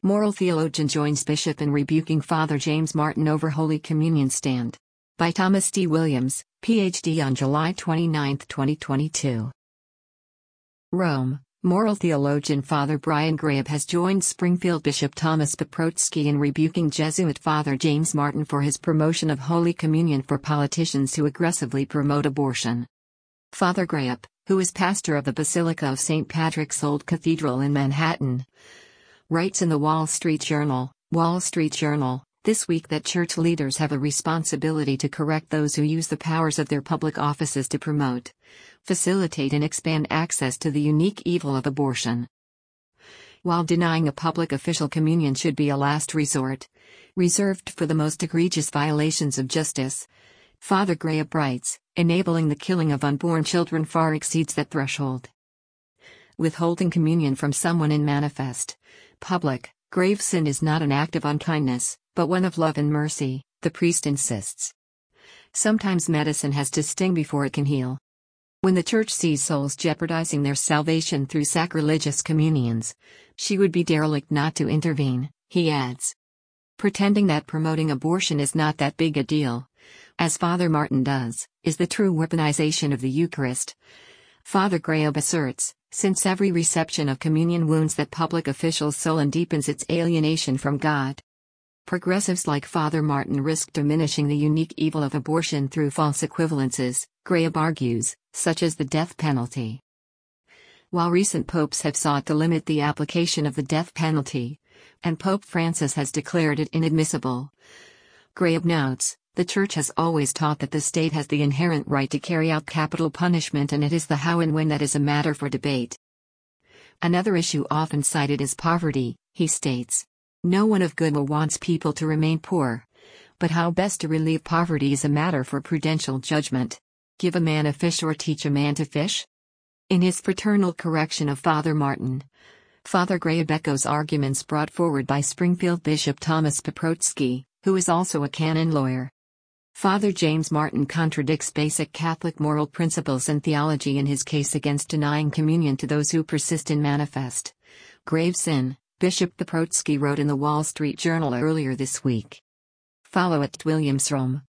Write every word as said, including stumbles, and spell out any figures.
Moral theologian joins bishop in rebuking Father James Martin over Holy Communion stand. By Thomas D. Williams, P H D on July twenty-ninth, twenty twenty-two. Rome. Moral theologian Father Brian Graham has joined Springfield Bishop Thomas Paprocki in rebuking Jesuit Father James Martin for his promotion of Holy Communion for politicians who aggressively promote abortion. Father Graham, who is pastor of the Basilica of Saint Patrick's Old Cathedral in Manhattan, writes in the Wall Street Journal, Wall Street Journal, this week that church leaders have a responsibility to correct those who use the powers of their public offices to promote, facilitate and expand access to the unique evil of abortion. While denying a public official communion should be a last resort, reserved for the most egregious violations of justice, Father Graham writes, enabling the killing of unborn children far exceeds that threshold. Withholding communion from someone in manifest, public, grave sin is not an act of unkindness, but one of love and mercy, the priest insists. Sometimes medicine has to sting before it can heal. When the Church sees souls jeopardizing their salvation through sacrilegious communions, she would be derelict not to intervene, he adds. Pretending that promoting abortion is not that big a deal, as Father Martin does, is the true weaponization of the Eucharist. Father Graham asserts, since every reception of communion wounds that public official's soul and deepens its alienation from God. Progressives like Father Martin risk diminishing the unique evil of abortion through false equivalences, Graham argues, such as the death penalty. While recent popes have sought to limit the application of the death penalty, and Pope Francis has declared it inadmissible, Graham notes, the Church has always taught that the state has the inherent right to carry out capital punishment, and it is the how and when that is a matter for debate. Another issue often cited is poverty, he states. No one of good will wants people to remain poor. But how best to relieve poverty is a matter for prudential judgment. Give a man a fish or teach a man to fish? In his fraternal correction of Father Martin, Father Graham echoes arguments brought forward by Springfield Bishop Thomas Paprocki, who is also a canon lawyer. Father James Martin contradicts basic Catholic moral principles and theology in his case against denying communion to those who persist in manifest, grave sin, Bishop Paprocki wrote in the Wall Street Journal earlier this week. Follow at Williams Rome.